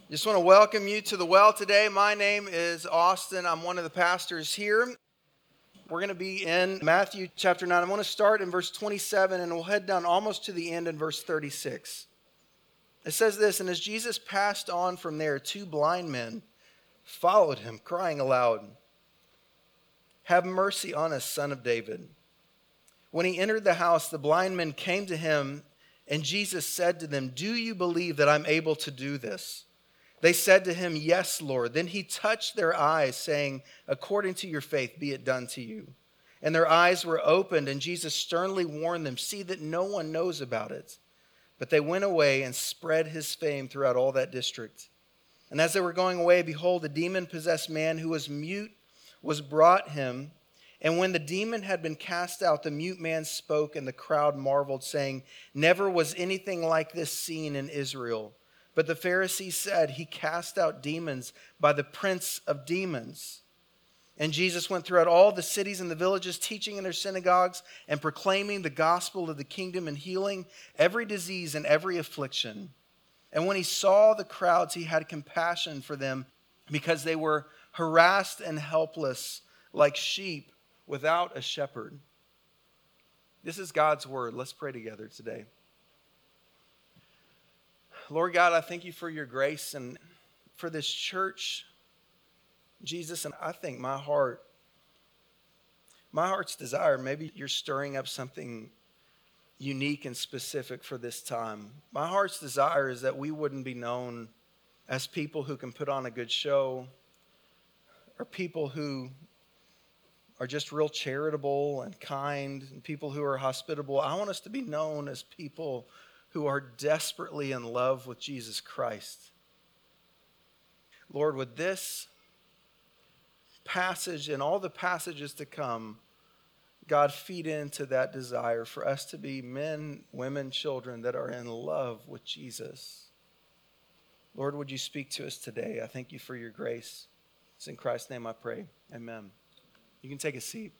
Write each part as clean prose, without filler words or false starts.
Just want to welcome you to the well today. My name is Austin. I'm one of the pastors here. We're going to be in Matthew chapter 9. I want to start in verse 27 and we'll head down almost to the end in verse 36. It says this, "And as Jesus passed on from there, two blind men followed him, crying aloud, 'Have mercy on us, Son of David.' When he entered the house, the blind men came to him, and Jesus said to them, 'Do you believe that I'm able to do this?' They said to him, 'Yes, Lord.' Then he touched their eyes, saying, 'According to your faith, be it done to you.' And their eyes were opened, and Jesus sternly warned them, 'See that no one knows about it.' But they went away and spread his fame throughout all that district. And as they were going away, behold, a demon-possessed man who was mute was brought him. And when the demon had been cast out, the mute man spoke, and the crowd marveled, saying, 'Never was anything like this seen in Israel.' But the Pharisees said, 'He cast out demons by the prince of demons.' And Jesus went throughout all the cities and the villages, teaching in their synagogues and proclaiming the gospel of the kingdom and healing every disease and every affliction. And when he saw the crowds, he had compassion for them because they were harassed and helpless like sheep without a shepherd." This is God's word. Let's pray together today. Lord God, I thank you for your grace and for this church, Jesus. And I think my heart's desire, maybe you're stirring up something unique and specific for this time. My heart's desire is that we wouldn't be known as people who can put on a good show or people who are just real charitable and kind and people who are hospitable. I want us to be known as people who are desperately in love with Jesus Christ. Lord, would this passage and all the passages to come, God, feed into that desire for us to be men, women, children that are in love with Jesus. Lord, would you speak to us today? I thank you for your grace. It's in Christ's name I pray. Amen. You can take a seat.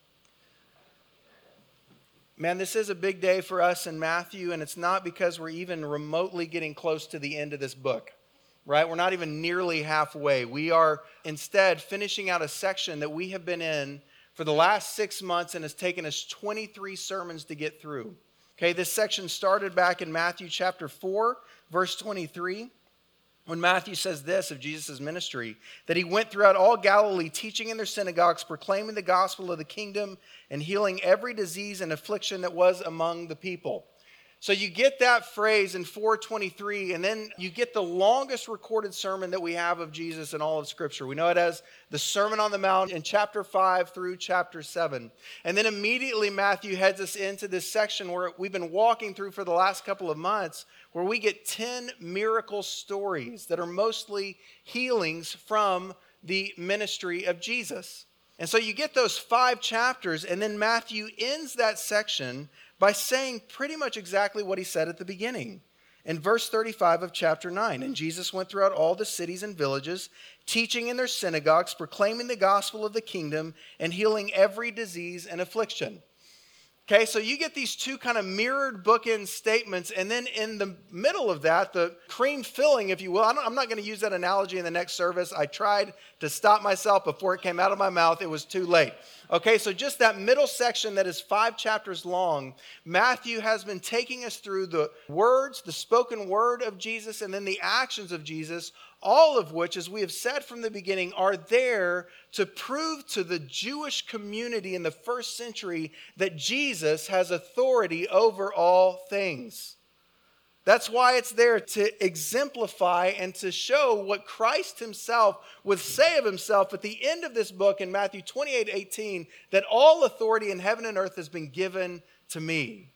Man, this is a big day for us in Matthew, and it's not because we're even remotely getting close to the end of this book, right? We're not even nearly halfway. We are instead finishing out a section that we have been in for the last 6 months and has taken us 23 sermons to get through. Okay, this section started back in Matthew chapter 4, verse 23. When Matthew says this of Jesus' ministry, that he went throughout all Galilee, teaching in their synagogues, proclaiming the gospel of the kingdom, and healing every disease and affliction that was among the people. So you get that phrase in 4:23, and then you get the longest recorded sermon that we have of Jesus in all of Scripture. We know it as the Sermon on the Mount in chapter 5 through chapter 7. And then immediately Matthew heads us into this section where we've been walking through for the last couple of months, where we get 10 miracle stories that are mostly healings from the ministry of Jesus. And so you get those 5 chapters, and then Matthew ends that section by saying pretty much exactly what he said at the beginning. In verse 35 of chapter 9, "And Jesus went throughout all the cities and villages, teaching in their synagogues, proclaiming the gospel of the kingdom, and healing every disease and affliction." Okay, so you get these two kind of mirrored bookend statements, and then in the middle of that, the cream filling, if you will. I'm not going to use that analogy in the next service. I tried to stop myself before it came out of my mouth. It was too late. Okay, so just that middle section that is 5 chapters long, Matthew has been taking us through the words, the spoken word of Jesus, and then the actions of Jesus, all of which, as we have said from the beginning, are there to prove to the Jewish community in the first century that Jesus has authority over all things. That's why it's there, to exemplify and to show what Christ himself would say of himself at the end of this book in Matthew 28:18, that all authority in heaven and earth has been given to me.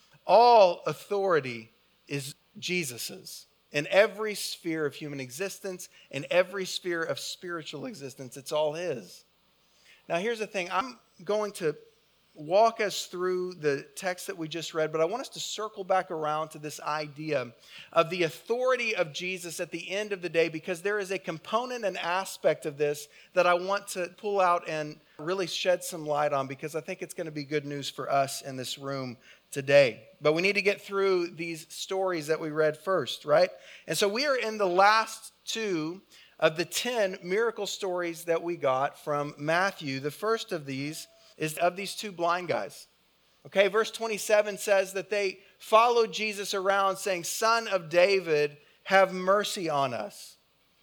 All authority is Jesus's. In every sphere of human existence, in every sphere of spiritual existence, it's all his. Now here's the thing. I'm going to walk us through the text that we just read, but I want us to circle back around to this idea of the authority of Jesus at the end of the day, because there is a component and aspect of this that I want to pull out and really shed some light on, because I think it's going to be good news for us in this room today. But we need to get through these stories that we read first, right? And so we are in the last 2 of the 10 miracle stories that we got from Matthew. The first of these is of these 2 blind guys. Okay, verse 27 says that they followed Jesus around saying, "Son of David, have mercy on us."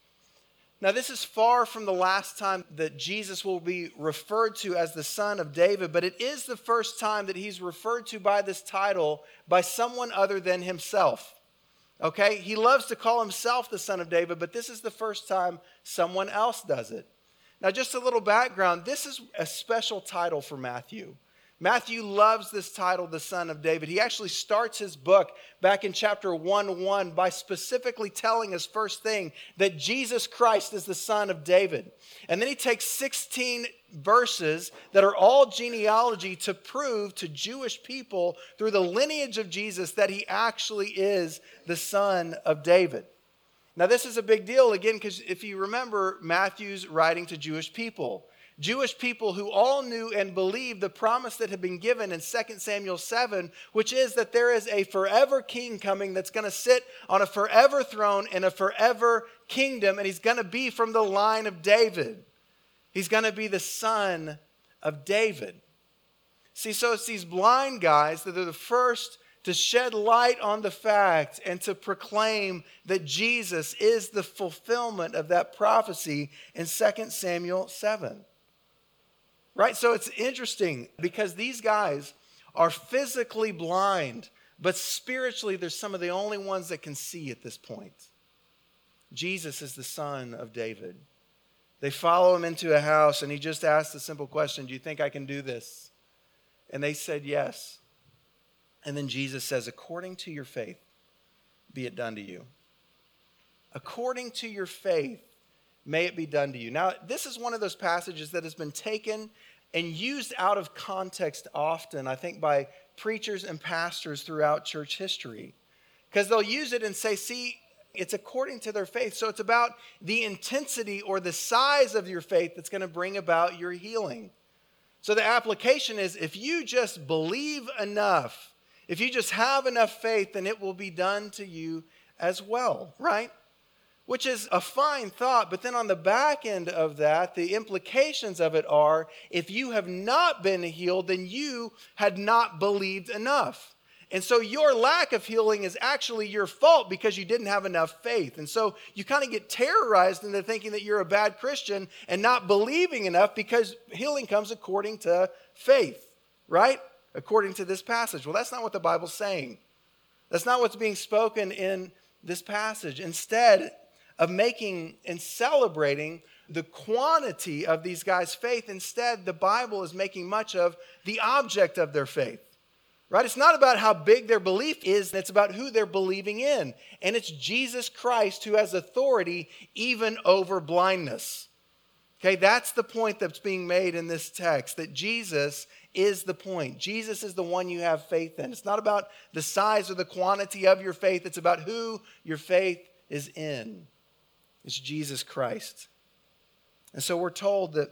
Now, this is far from the last time that Jesus will be referred to as the Son of David, but it is the first time that he's referred to by this title by someone other than himself. Okay, he loves to call himself the Son of David, but this is the first time someone else does it. Now, just a little background, this is a special title for Matthew. Matthew loves this title, the Son of David. He actually starts his book back in chapter 1:1 by specifically telling us first thing that Jesus Christ is the Son of David. And then he takes 16 verses that are all genealogy to prove to Jewish people through the lineage of Jesus that he actually is the Son of David. Now, this is a big deal, again, because if you remember, Matthew's writing to Jewish people who all knew and believed the promise that had been given in 2 Samuel 7, which is that there is a forever king coming that's going to sit on a forever throne in a forever kingdom, and he's going to be from the line of David. He's going to be the Son of David. See, so it's these blind guys that are the first to shed light on the fact and to proclaim that Jesus is the fulfillment of that prophecy in 2 Samuel 7. Right? So it's interesting because these guys are physically blind, but spiritually they're some of the only ones that can see at this point. Jesus is the Son of David. They follow him into a house and he just asked the simple question, "Do you think I can do this?" And they said yes. And then Jesus says, "According to your faith, be it done to you." According to your faith, may it be done to you. Now, this is one of those passages that has been taken and used out of context often, I think, by preachers and pastors throughout church history. Because they'll use it and say, see, it's according to their faith. So it's about the intensity or the size of your faith that's going to bring about your healing. So the application is, if you just believe enough, if you just have enough faith, then it will be done to you as well, right? Which is a fine thought, but then on the back end of that, the implications of it are, if you have not been healed, then you had not believed enough. And so your lack of healing is actually your fault because you didn't have enough faith. And so you kind of get terrorized into thinking that you're a bad Christian and not believing enough because healing comes according to faith, right? According to this passage. Well, that's not what the Bible's saying. That's not what's being spoken in this passage. Instead of making and celebrating the quantity of these guys' faith, instead the Bible is making much of the object of their faith. Right? It's not about how big their belief is, it's about who they're believing in. And it's Jesus Christ who has authority even over blindness. Okay, that's the point that's being made in this text, that Jesus is the point. Jesus is the one you have faith in. It's not about the size or the quantity of your faith, it's about who your faith is in. It's Jesus Christ. And so we're told that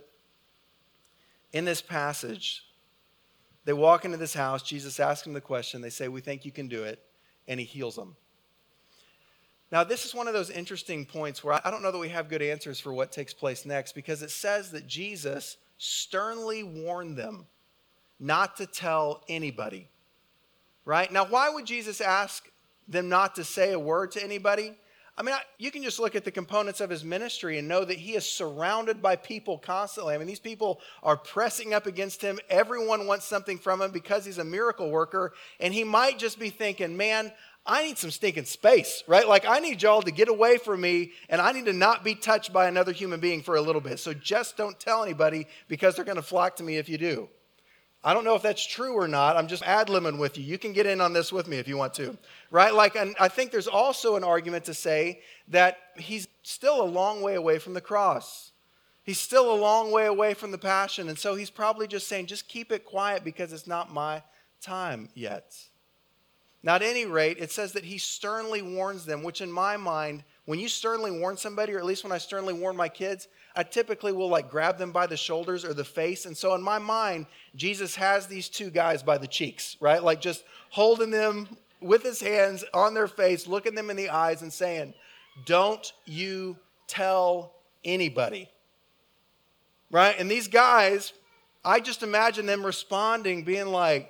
in this passage, they walk into this house, Jesus asks them the question, they say, "We think you can do it," and he heals them. Now, this is one of those interesting points where I don't know that we have good answers for what takes place next, because it says that Jesus sternly warned them not to tell anybody, right? Now, why would Jesus ask them not to say a word to anybody? I mean, you can just look at the components of his ministry and know that he is surrounded by people constantly. I mean, these people are pressing up against him. Everyone wants something from him because he's a miracle worker. And he might just be thinking, man, I need some stinking space, right? Like, I need y'all to get away from me, and I need to not be touched by another human being for a little bit. So just don't tell anybody, because they're going to flock to me if you do. I don't know if that's true or not. I'm just ad-libbing with you. You can get in on this with me if you want to, right? Like, and I think there's also an argument to say that he's still a long way away from the cross. He's still a long way away from the passion. And so he's probably just saying, just keep it quiet because it's not my time yet. Now, at any rate, it says that he sternly warns them, which in my mind, when you sternly warn somebody, or at least when I sternly warn my kids, I typically will like grab them by the shoulders or the face. And so in my mind, Jesus has these two guys by the cheeks, right? Like just holding them with his hands on their face, looking them in the eyes and saying, don't you tell anybody, right? And these guys, I just imagine them responding, being like,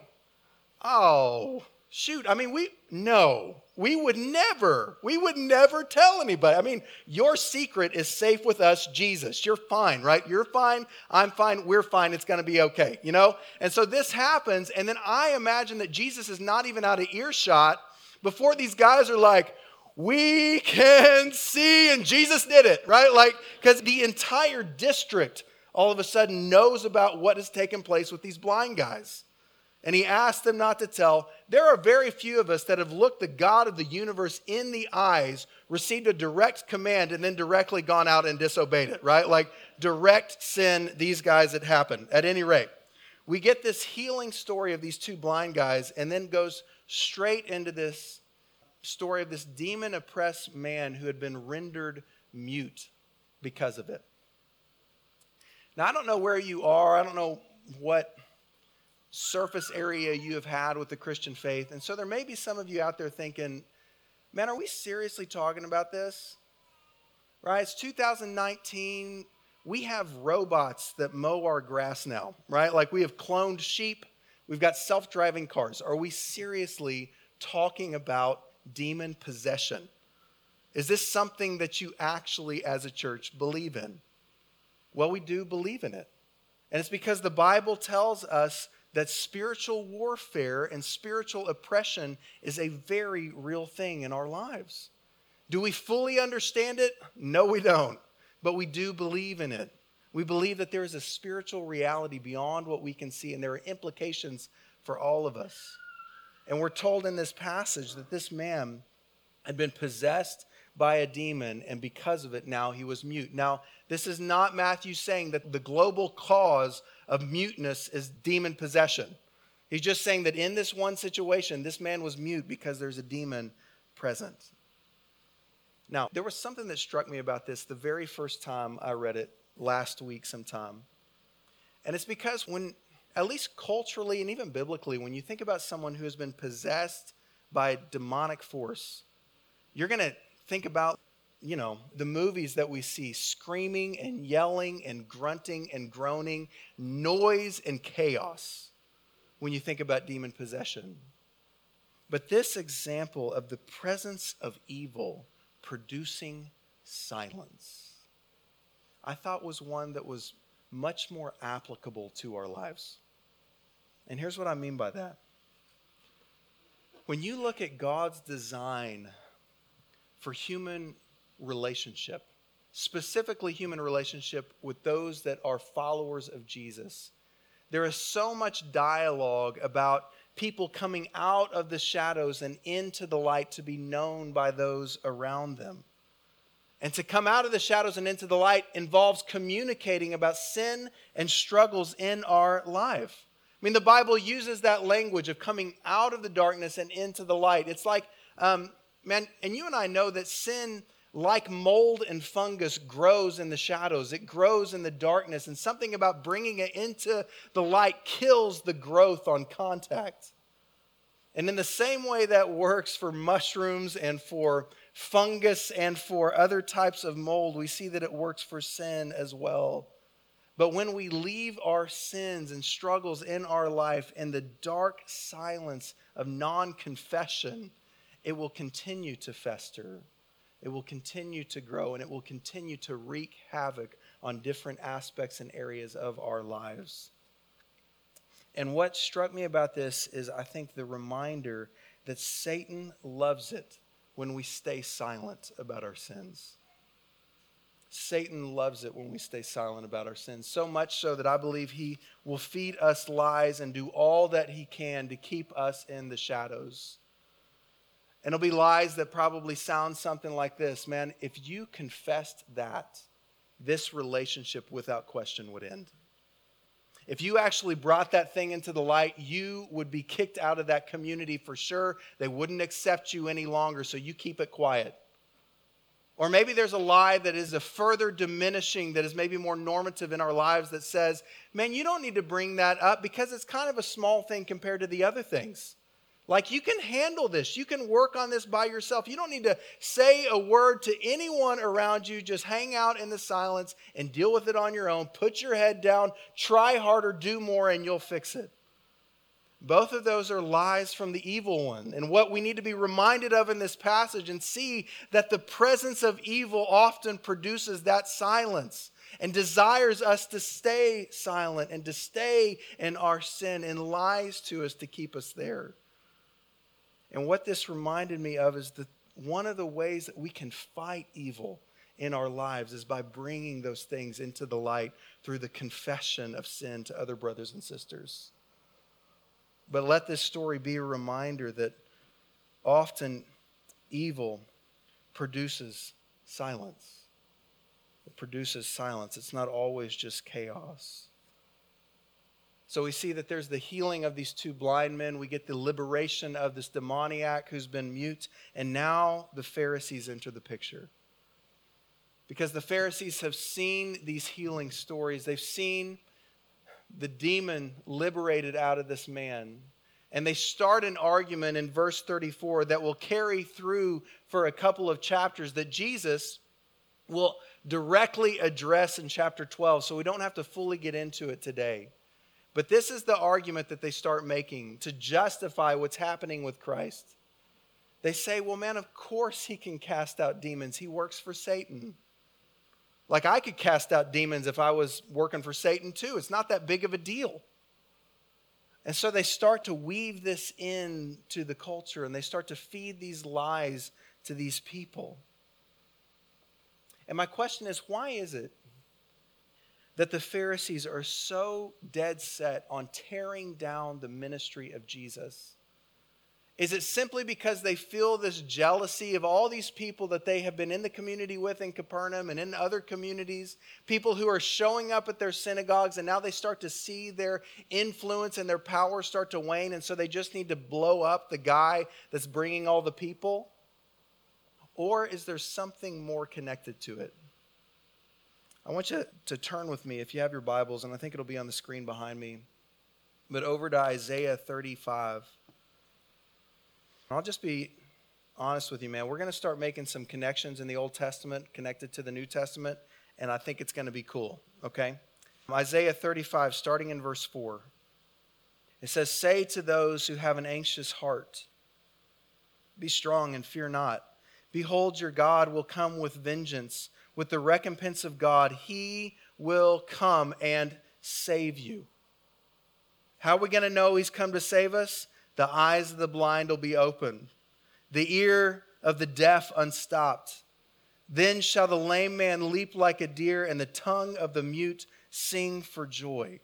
oh, shoot, I mean, we would never tell anybody. I mean, your secret is safe with us, Jesus. You're fine, right? You're fine, I'm fine, we're fine, it's going to be okay, you know? And so this happens, and then I imagine that Jesus is not even out of earshot before these guys are like, we can see, and Jesus did it, right? Like, because the entire district all of a sudden knows about what has taken place with these blind guys. And he asked them not to tell. There are very few of us that have looked the God of the universe in the eyes, received a direct command, and then directly gone out and disobeyed it, right? Like direct sin, these guys, it happened. At any rate, we get this healing story of these two blind guys and then goes straight into this story of this demon-oppressed man who had been rendered mute because of it. Now, I don't know where you are. I don't know what surface area you have had with the Christian faith. And so there may be some of you out there thinking, man, are we seriously talking about this? Right? It's 2019. We have robots that mow our grass now, right? Like we have cloned sheep. We've got self-driving cars. Are we seriously talking about demon possession? Is this something that you actually, as a church, believe in? Well, we do believe in it. And it's because the Bible tells us that spiritual warfare and spiritual oppression is a very real thing in our lives. Do we fully understand it? No, we don't. But we do believe in it. We believe that there is a spiritual reality beyond what we can see, and there are implications for all of us. And we're told in this passage that this man had been possessed by a demon, and because of it, now he was mute. Now, this is not Matthew saying that the global cause of muteness is demon possession. He's just saying that in this one situation, this man was mute because there's a demon present. Now, there was something that struck me about this the very first time I read it last week sometime. And it's because when, at least culturally and even biblically, when you think about someone who has been possessed by a demonic force, you're going to think about, you know, the movies that we see, screaming and yelling and grunting and groaning, noise and chaos when you think about demon possession. But this example of the presence of evil producing silence, I thought was one that was much more applicable to our lives. And here's what I mean by that. When you look at God's design for human relationship, specifically human relationship with those that are followers of Jesus, there is so much dialogue about people coming out of the shadows and into the light to be known by those around them. And to come out of the shadows and into the light involves communicating about sin and struggles in our life. I mean, the Bible uses that language of coming out of the darkness and into the light. It's like, man, and you and I know that sin, like mold and fungus, grows in the shadows. It grows in the darkness, and something about bringing it into the light kills the growth on contact. And in the same way that works for mushrooms and for fungus and for other types of mold, we see that it works for sin as well. But when we leave our sins and struggles in our life in the dark silence of non-confession, it will continue to fester. It will continue to grow, and it will continue to wreak havoc on different aspects and areas of our lives. And what struck me about this is, I think, the reminder that Satan loves it when we stay silent about our sins. Satan loves it when we stay silent about our sins, so much so that I believe he will feed us lies and do all that he can to keep us in the shadows. And it'll be lies that probably sound something like this: man, if you confessed that, this relationship without question would end. If you actually brought that thing into the light, you would be kicked out of that community for sure. They wouldn't accept you any longer, so you keep it quiet. Or maybe there's a lie that is a further diminishing, that is maybe more normative in our lives, that says, man, you don't need to bring that up because it's kind of a small thing compared to the other things. Like, you can handle this. You can work on this by yourself. You don't need to say a word to anyone around you. Just hang out in the silence and deal with it on your own. Put your head down, try harder, do more, and you'll fix it. Both of those are lies from the evil one. And what we need to be reminded of in this passage and see that the presence of evil often produces that silence and desires us to stay silent and to stay in our sin and lies to us to keep us there. And what this reminded me of is that one of the ways that we can fight evil in our lives is by bringing those things into the light through the confession of sin to other brothers and sisters. But let this story be a reminder that often evil produces silence. It produces silence. It's not always just chaos. So we see that there's the healing of these two blind men. We get the liberation of this demoniac who's been mute. And now the Pharisees enter the picture. Because the Pharisees have seen these healing stories. They've seen the demon liberated out of this man. And they start an argument in verse 34 that will carry through for a couple of chapters that Jesus will directly address in chapter 12. So we don't have to fully get into it today. But this is the argument that they start making to justify what's happening with Christ. They say, well, man, of course he can cast out demons. He works for Satan. Like, I could cast out demons if I was working for Satan too. It's not that big of a deal. And so they start to weave this into the culture and they start to feed these lies to these people. And my question is, why is it that the Pharisees are so dead set on tearing down the ministry of Jesus? Is it simply because they feel this jealousy of all these people that they have been in the community with in Capernaum and in other communities, people who are showing up at their synagogues, and now they start to see their influence and their power start to wane, and so they just need to blow up the guy that's bringing all the people? Or is there something more connected to it? I want you to turn with me, if you have your Bibles, and I think it'll be on the screen behind me, but over to Isaiah 35. I'll just be honest with you, man. We're going to start making some connections in the Old Testament connected to the New Testament, and I think it's going to be cool, okay? Isaiah 35, starting in verse 4. It says, "Say to those who have an anxious heart, be strong and fear not. Behold, your God will come with vengeance. With the recompense of God, he will come and save you." How are we going to know he's come to save us? The eyes of the blind will be opened, the ear of the deaf unstopped. Then shall the lame man leap like a deer, and the tongue of the mute sing for joy.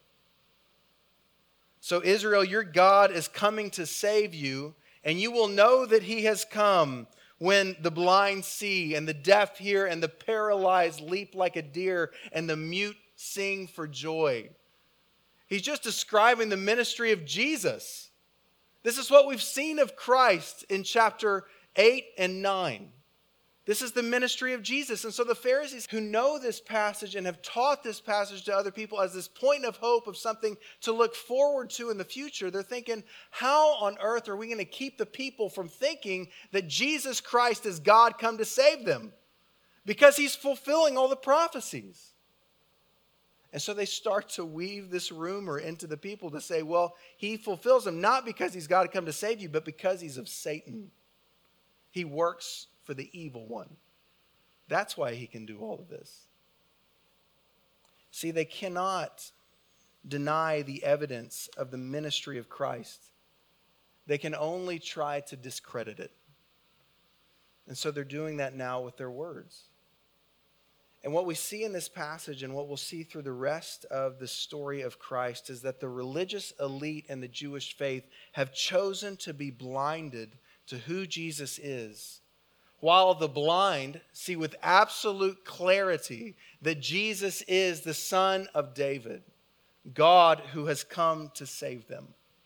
So Israel, your God is coming to save you, and you will know that he has come when the blind see, and the deaf hear, and the paralyzed leap like a deer, and the mute sing for joy. He's just describing the ministry of Jesus. This is what we've seen of Christ in chapter 8 and 9. This is the ministry of Jesus. And so the Pharisees who know this passage and have taught this passage to other people as this point of hope of something to look forward to in the future, they're thinking, how on earth are we going to keep the people from thinking that Jesus Christ is God come to save them? Because he's fulfilling all the prophecies. And so they start to weave this rumor into the people to say, well, he fulfills them not because he's got to come to save you, but because he's of Satan. He works for the evil one. That's why he can do all of this. See, they cannot deny the evidence of the ministry of Christ. They can only try to discredit it. And so they're doing that now with their words. And what we see in this passage and what we'll see through the rest of the story of Christ is that the religious elite and the Jewish faith have chosen to be blinded to who Jesus is, while the blind see with absolute clarity that Jesus is the Son of David, God who has come to save them.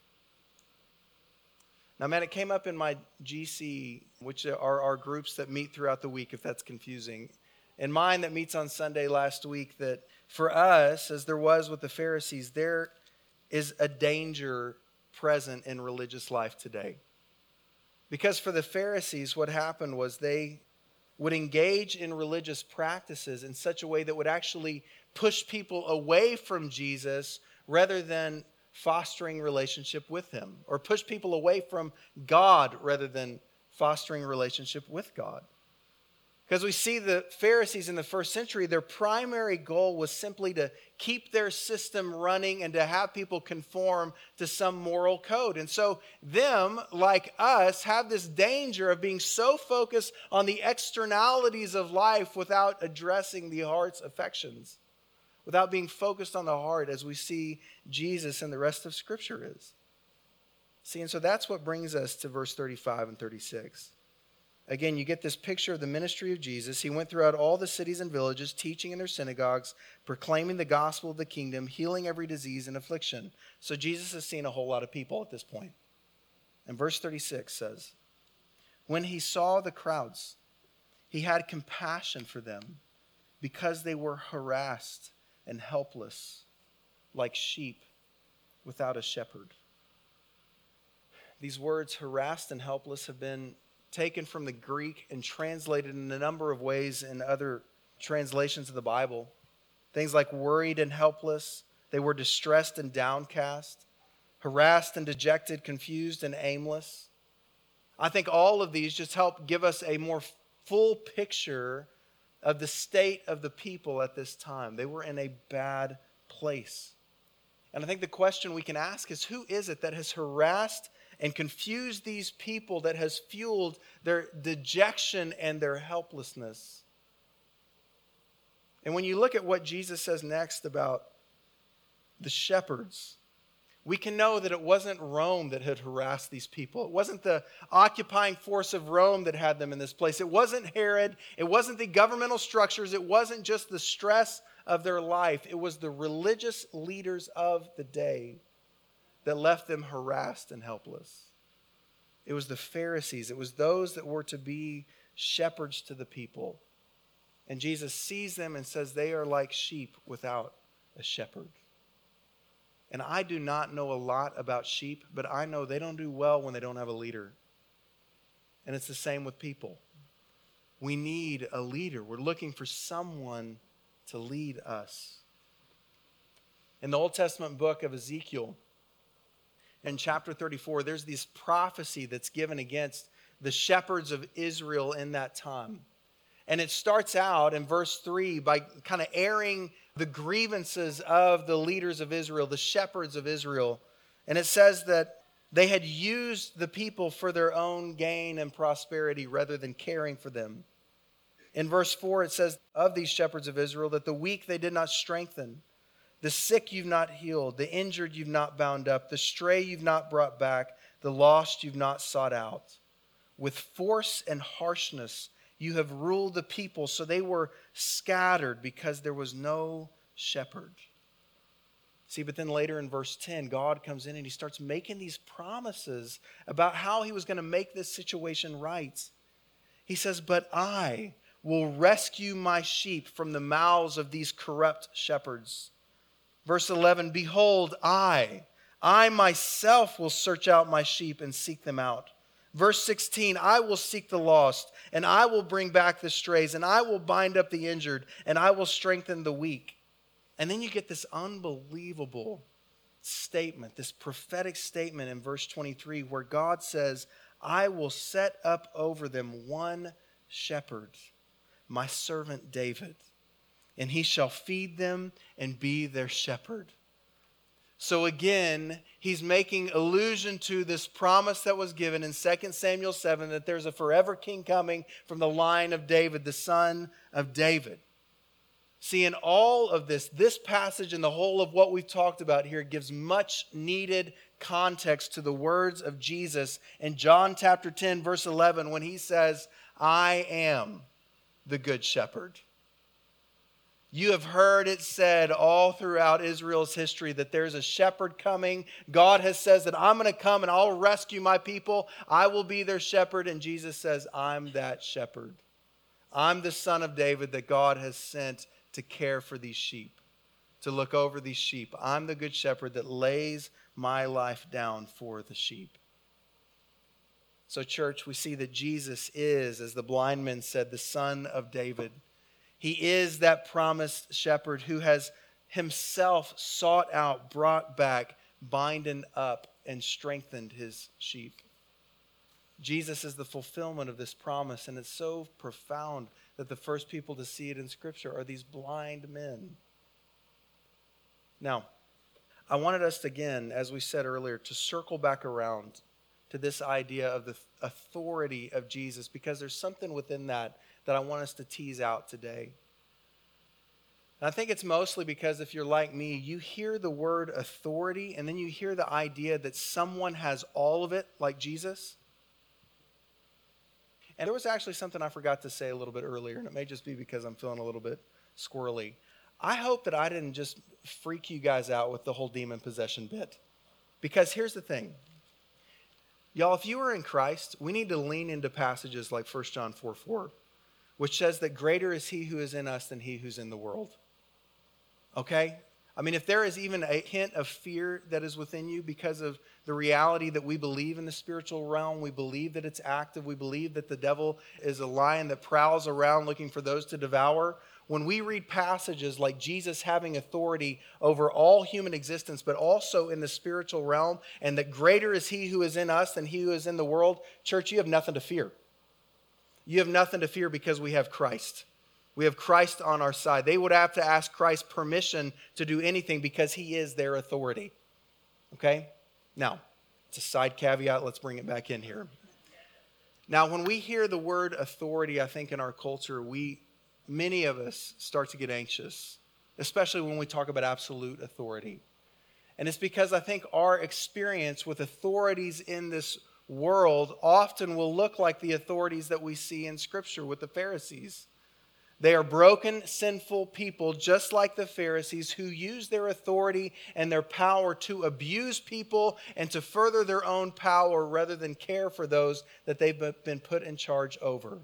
Now, man, it came up in my GC, which are our groups that meet throughout the week, if that's confusing. And mine that meets on Sunday last week, that for us, as there was with the Pharisees, there is a danger present in religious life today. Because for the Pharisees, what happened was they would engage in religious practices in such a way that would actually push people away from Jesus rather than fostering relationship with him, or push people away from God rather than fostering relationship with God. Because we see the Pharisees in the first century, their primary goal was simply to keep their system running and to have people conform to some moral code. And so them, like us, have this danger of being so focused on the externalities of life without addressing the heart's affections, without being focused on the heart, as we see Jesus and the rest of Scripture is. See, and so that's what brings us to verse 35 and 36. Again, you get this picture of the ministry of Jesus. He went throughout all the cities and villages, teaching in their synagogues, proclaiming the gospel of the kingdom, healing every disease and affliction. So Jesus has seen a whole lot of people at this point. And verse 36 says, when he saw the crowds, he had compassion for them because they were harassed and helpless like sheep without a shepherd. These words, harassed and helpless, have been taken from the Greek and translated in a number of ways in other translations of the Bible. Things like worried and helpless. They were distressed and downcast, harassed and dejected, confused and aimless. I think all of these just help give us a more full picture of the state of the people at this time. They were in a bad place. And I think the question we can ask is, who is it that has harassed and confused these people, that has fueled their dejection and their helplessness? And when you look at what Jesus says next about the shepherds, we can know that it wasn't Rome that had harassed these people. It wasn't the occupying force of Rome that had them in this place. It wasn't Herod. It wasn't the governmental structures. It wasn't just the stress of their life. It was the religious leaders of the day that left them harassed and helpless. It was the Pharisees. It was those that were to be shepherds to the people. And Jesus sees them and says they are like sheep without a shepherd. And I do not know a lot about sheep, but I know they don't do well when they don't have a leader. And it's the same with people. We need a leader. We're looking for someone to lead us. In the Old Testament book of Ezekiel, in chapter 34, there's this prophecy that's given against the shepherds of Israel in that time. And it starts out in verse 3 by kind of airing the grievances of the leaders of Israel, the shepherds of Israel. And it says that they had used the people for their own gain and prosperity rather than caring for them. In verse 4, it says of these shepherds of Israel that the weak they did not strengthen, the sick you've not healed, the injured you've not bound up, the stray you've not brought back, the lost you've not sought out. With force and harshness you have ruled the people, so they were scattered because there was no shepherd. See, but then later in verse 10, God comes in and he starts making these promises about how he was going to make this situation right. He says, but I will rescue my sheep from the mouths of these corrupt shepherds. Verse 11, behold, I myself will search out my sheep and seek them out. Verse 16, I will seek the lost, and I will bring back the strays, and I will bind up the injured, and I will strengthen the weak. And then you get this unbelievable statement, this prophetic statement in verse 23, where God says, I will set up over them one shepherd, my servant David, and he shall feed them and be their shepherd. So again, he's making allusion to this promise that was given in 2 Samuel 7 that there's a forever king coming from the line of David, the son of David. See, in all of this passage and the whole of what we've talked about here gives much needed context to the words of Jesus in John chapter 10, verse 11, when he says, I am the good shepherd. You have heard it said all throughout Israel's history that there's a shepherd coming. God has said that I'm going to come and I'll rescue my people. I will be their shepherd. And Jesus says, I'm that shepherd. I'm the son of David that God has sent to care for these sheep, to look over these sheep. I'm the good shepherd that lays my life down for the sheep. So, church, we see that Jesus is, as the blind men said, the son of David. He is that promised shepherd who has himself sought out, brought back, binding up, and strengthened his sheep. Jesus is the fulfillment of this promise, and it's so profound that the first people to see it in Scripture are these blind men. Now, I wanted us to, again, as we said earlier, to circle back around to this idea of the authority of Jesus, because there's something within that I want us to tease out today. And I think it's mostly because if you're like me, you hear the word authority and then you hear the idea that someone has all of it, like Jesus. And there was actually something I forgot to say a little bit earlier, and it may just be because I'm feeling a little bit squirrely. I hope that I didn't just freak you guys out with the whole demon possession bit. Because here's the thing. Y'all, if you are in Christ, we need to lean into passages like 1 John 4:4, which says that greater is he who is in us than he who's in the world. Okay? I mean, if there is even a hint of fear that is within you because of the reality that we believe in the spiritual realm, we believe that it's active, we believe that the devil is a lion that prowls around looking for those to devour, when we read passages like Jesus having authority over all human existence, but also in the spiritual realm, and that greater is he who is in us than he who is in the world, church, you have nothing to fear. You have nothing to fear because we have Christ. We have Christ on our side. They would have to ask Christ permission to do anything because he is their authority. Okay? Now, it's a side caveat. Let's bring it back in here. Now, when we hear the word authority, I think in our culture, many of us start to get anxious, especially when we talk about absolute authority. And it's because I think our experience with authorities in this world often will look like the authorities that we see in Scripture with the Pharisees. They are broken, sinful people, just like the Pharisees, who use their authority and their power to abuse people and to further their own power rather than care for those that they've been put in charge over.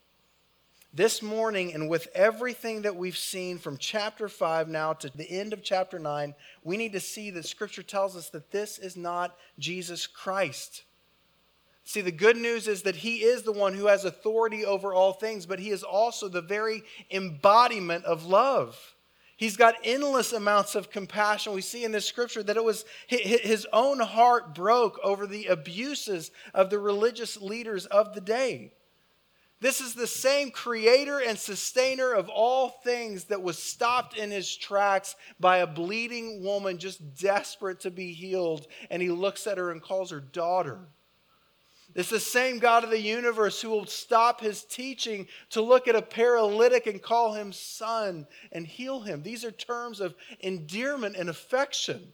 This morning, and with everything that we've seen from chapter 5 now to the end of chapter 9, we need to see that Scripture tells us that this is not Jesus Christ. See, the good news is that he is the one who has authority over all things, but he is also the very embodiment of love. He's got endless amounts of compassion. We see in this scripture that it was his own heart broke over the abuses of the religious leaders of the day. This is the same creator and sustainer of all things that was stopped in his tracks by a bleeding woman just desperate to be healed. And he looks at her and calls her daughter. It's the same God of the universe who will stop his teaching to look at a paralytic and call him son and heal him. These are terms of endearment and affection.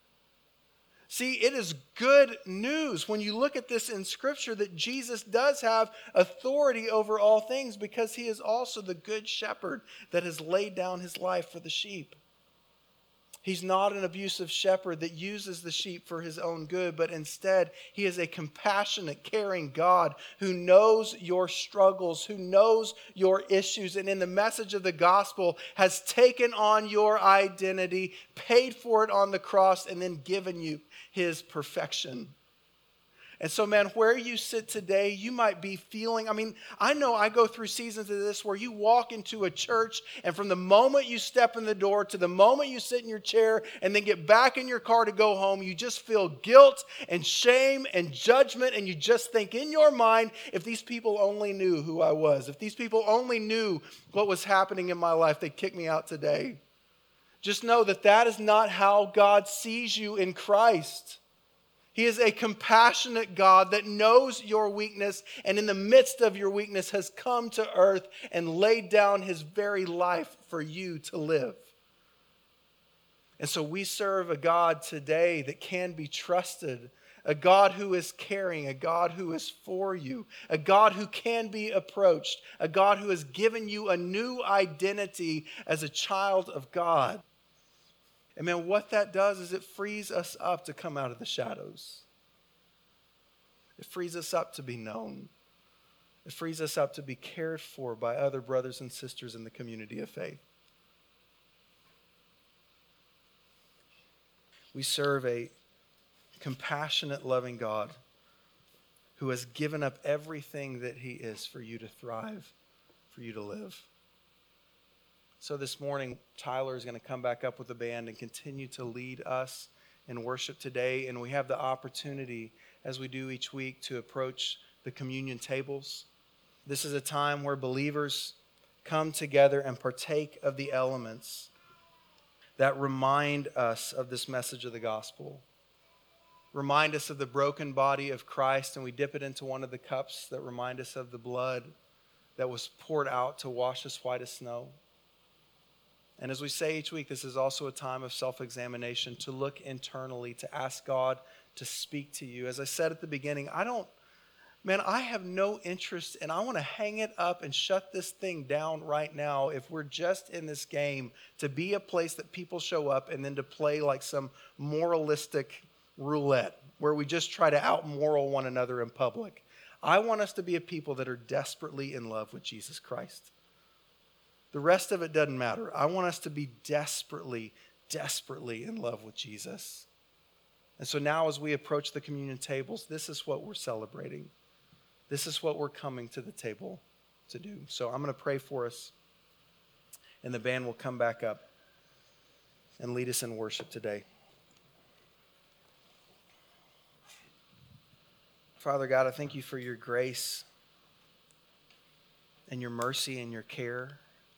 See, it is good news when you look at this in Scripture that Jesus does have authority over all things because he is also the good shepherd that has laid down his life for the sheep. He's not an abusive shepherd that uses the sheep for his own good, but instead he is a compassionate, caring God who knows your struggles, who knows your issues, and in the message of the gospel has taken on your identity, paid for it on the cross, and then given you his perfection. And so, man, where you sit today, you might be feeling, I know I go through seasons of this where you walk into a church and from the moment you step in the door to the moment you sit in your chair and then get back in your car to go home, you just feel guilt and shame and judgment, and you just think in your mind, if these people only knew who I was, if these people only knew what was happening in my life, they'd kick me out today. Just know that that is not how God sees you in Christ. He is a compassionate God that knows your weakness and in the midst of your weakness has come to earth and laid down his very life for you to live. And so we serve a God today that can be trusted, a God who is caring, a God who is for you, a God who can be approached, a God who has given you a new identity as a child of God. And man, what that does is it frees us up to come out of the shadows. It frees us up to be known. It frees us up to be cared for by other brothers and sisters in the community of faith. We serve a compassionate, loving God who has given up everything that he is for you to thrive, for you to live. So this morning, Tyler is going to come back up with the band and continue to lead us in worship today. And we have the opportunity, as we do each week, to approach the communion tables. This is a time where believers come together and partake of the elements that remind us of this message of the gospel. Remind us of the broken body of Christ, and we dip it into one of the cups that remind us of the blood that was poured out to wash us white as snow. And as we say each week, this is also a time of self-examination, to look internally, to ask God to speak to you. As I said at the beginning, I have no interest, and I want to hang it up and shut this thing down right now if we're just in this game to be a place that people show up and then to play like some moralistic roulette where we just try to out-moral one another in public. I want us to be a people that are desperately in love with Jesus Christ. The rest of it doesn't matter. I want us to be desperately, desperately in love with Jesus. And so now as we approach the communion tables, this is what we're celebrating. This is what we're coming to the table to do. So I'm going to pray for us, and the band will come back up and lead us in worship today. Father God, I thank you for your grace and your mercy and your care.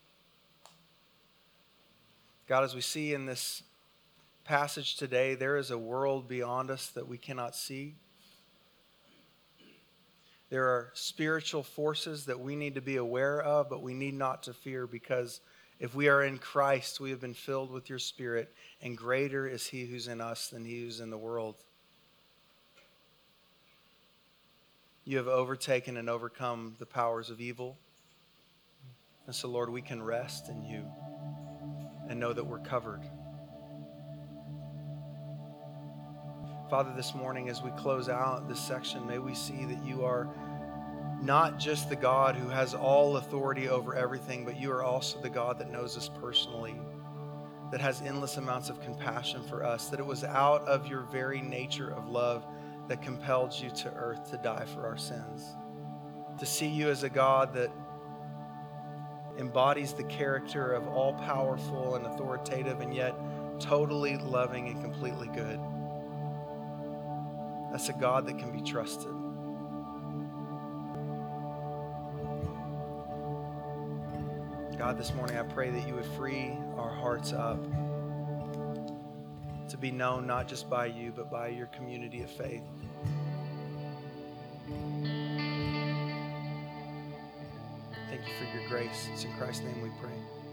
God, as we see in this passage today, there is a world beyond us that we cannot see. There are spiritual forces that we need to be aware of, but we need not to fear, because if we are in Christ, we have been filled with your Spirit, and greater is he who's in us than he who's in the world. You have overtaken and overcome the powers of evil. And so, Lord, we can rest in you and know that we're covered. Father, this morning as we close out this section, may we see that you are not just the God who has all authority over everything, but you are also the God that knows us personally, that has endless amounts of compassion for us, that it was out of your very nature of love that compelled you to earth to die for our sins. To see you as a God that embodies the character of all powerful and authoritative, and yet totally loving and completely good. That's a God that can be trusted. God, this morning I pray that you would free our hearts up to be known not just by you, but by your community of faith. Thank you for your grace. It's in Christ's name we pray.